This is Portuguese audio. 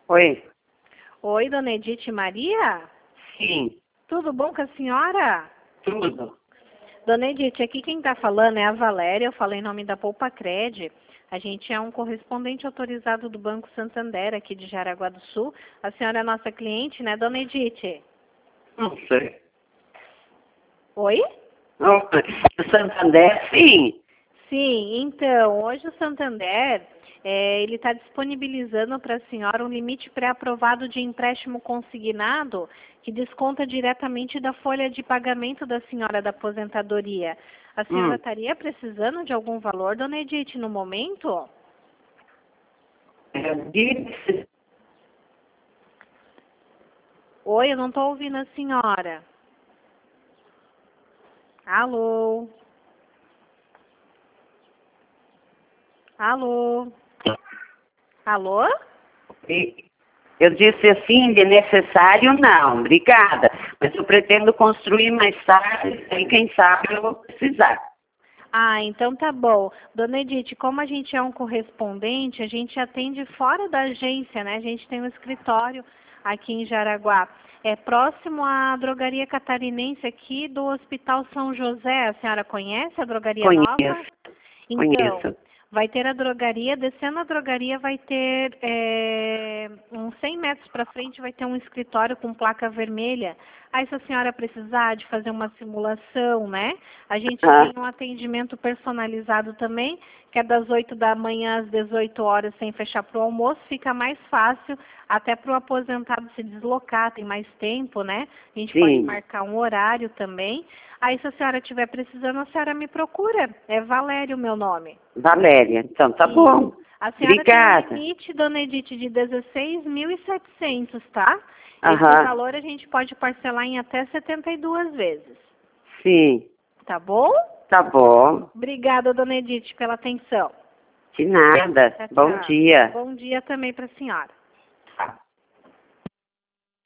Oi. Oi, dona Edith Maria? Sim, Tudo bom com a senhora? tudo. Dona Edith, aqui quem está falando é a Valéria, eu falo em nome da Poupa Cred. A gente é um correspondente autorizado do Banco Santander, aqui de Jaraguá do Sul. A senhora é nossa cliente, né, dona Edith? Não sei. Oi? O Santander, sim. Sim, então, hoje o Santander, ele está disponibilizando para a senhora um limite pré-aprovado de empréstimo consignado que desconta diretamente da folha de pagamento da senhora da aposentadoria. A senhora estaria precisando de algum valor, dona Edith, no momento? Disse, Oi, eu não estou ouvindo a senhora. Alô? Alô? Alô? eu disse assim, de necessário não, obrigada. Mas eu pretendo construir mais tarde, e quem sabe eu vou precisar. Ah, então tá bom. Dona Edith, como a gente é um correspondente, a gente atende fora da agência, né? A gente tem um escritório aqui em Jaraguá. É próximo à drogaria catarinense aqui do Hospital São José. A senhora conhece a drogaria nova? Conheço, Então, conheço. vai ter a drogaria, descendo a drogaria vai ter uns 100 metros para frente, vai ter um escritório com placa vermelha. Aí se a senhora precisar de fazer uma simulação, né? A gente tem um atendimento personalizado também, que é das 8 da manhã às 18 horas, sem fechar para o almoço, fica mais fácil até para o aposentado se deslocar, tem mais tempo, né? A gente pode Sim. marcar um horário também. Aí se a senhora estiver precisando, a senhora me procura. É Valério o meu nome. Valéria, então tá bom. A senhora Obrigada. tem um limite, dona Edith, de 16.700, tá? Aham. Esse valor a gente pode parcelar em até 72 vezes. Sim, Tá bom? tá bom. Obrigada, dona Edith, pela atenção. De nada. Tchau, Bom tchau. dia. Bom dia também para a senhora. Tá.